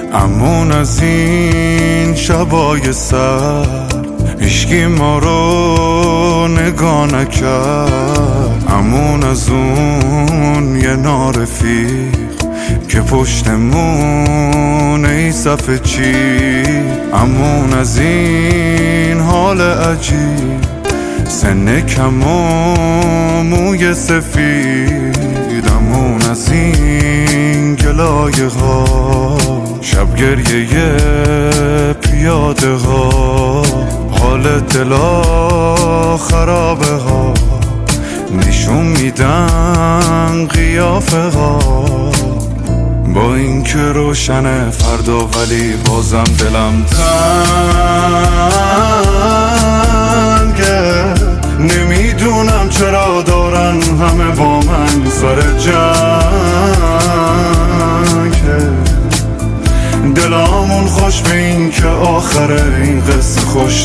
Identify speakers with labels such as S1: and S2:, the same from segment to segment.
S1: امون از این شبای سر هیچکی ما رو نگاه نکرد. امون از اون یه نارفیق که پشتمون ای صفحه چی. امون از این حال عجیب، سن کم و موی سفید. امون از این گلایه ها، شب گریه پیاده ها، حال دلا خرابه ها، نشون میدن قیافه ها. با این که روشنه فردا ولی بازم دلم تنگه. نمیدونم چرا دارن همه با من سر جنگه. دلامون خوش به این که آخره این قصه خوش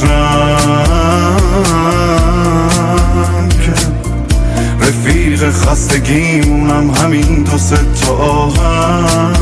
S1: رنگه. رفیق خستگیمونم همین دو سه تا آهنگ.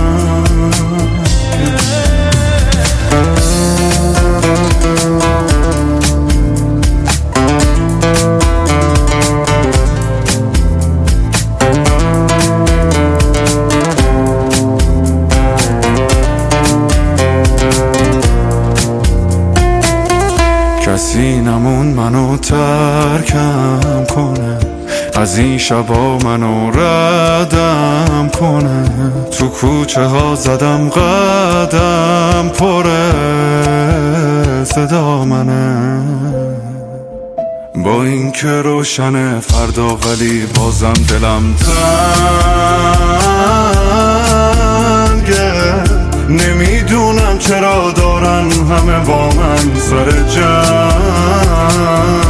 S1: کسی نمون منو ترکم کنه، از این شبا منو ردم کنه. تو کوچه ها زدم قدم، پره صدا منه. با این که روشنه فردا ولی بازم دلم تنگه. نمیدونم چرا دارن همه با من سر جنگ.